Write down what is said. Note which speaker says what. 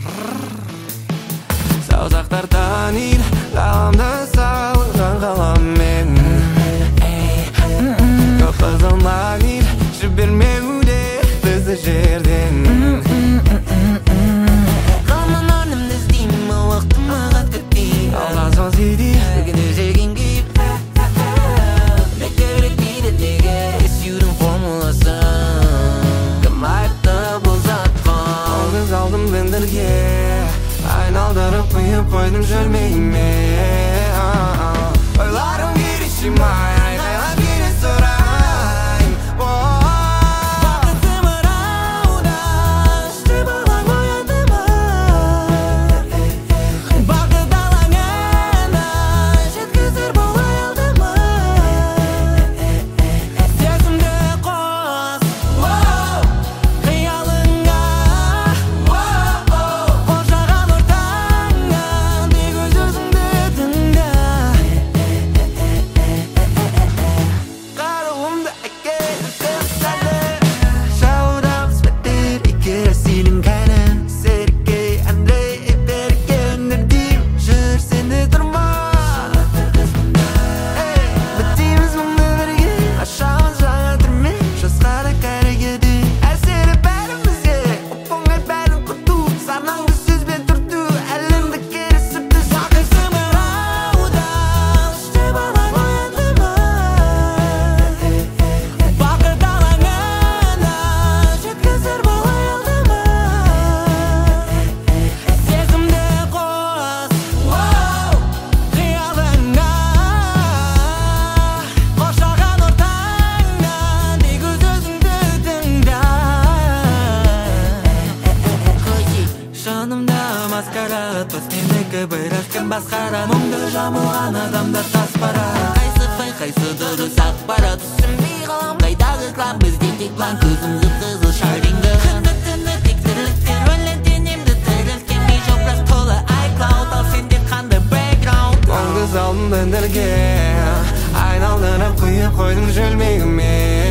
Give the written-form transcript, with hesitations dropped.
Speaker 1: Саусақтардан ил ғаламды салған қаламмен Көп қызыл магнит жібермеуде бізді жерден Қалман орнымды іздеймін уақытым ағат күтпеймін алған соң сүйдей бүгін өзелген күйіп Бекерек дейді неге сүюдің формуласын Кім айыпты бұл затқа Ол қыз алдым бендерге айналдырып құйып қойдым жүрмегіме Ойларым керешімай айқайлап келе сұрайын Бақытым ырауда ішті балаң оянды ма Бақыт алаңына жеткізер бұл аялды ма Сезімді қос қиялыңа қоршаған ортаңа тек өз өзіңді тыңда Қаруымды әкеліп тастады Шаудамыз бітер егер сенің кәні Серікке Андрей Эперге өнердейм жүр сенде тұрма Бітейміз мұңды бірге ашамыз жаңа түрме жасқа да кәрігеді әсері бәрімізге оп-оңай бәрін құрту санаңды сөзбен түрту әлемді керісіп түз Бақытым ырауда іште балаң оянды ма Бақыт алаңына жеткізер бұл аялды ма Сезімді қос қиялыңа қоршаған ортаңа тек өз өзіңді тыңда Жанымда маскарадпыз мендегі бірақ кім басқарады мұңды жамылған адамдар тас барады Қайсы фейк қайсы дұрыс ақпарат түсінбей қалам қайдағы клан бізден тек план көзім қып-қызыл шарингі күні-түні тек тірліктер өлеңденемді тірілткенмей жоқ бірақ толы iCloud ал сенде қандай бэкграунд Ол қыз алдым бендерге айналдырып құйып қойдым жүрмегіме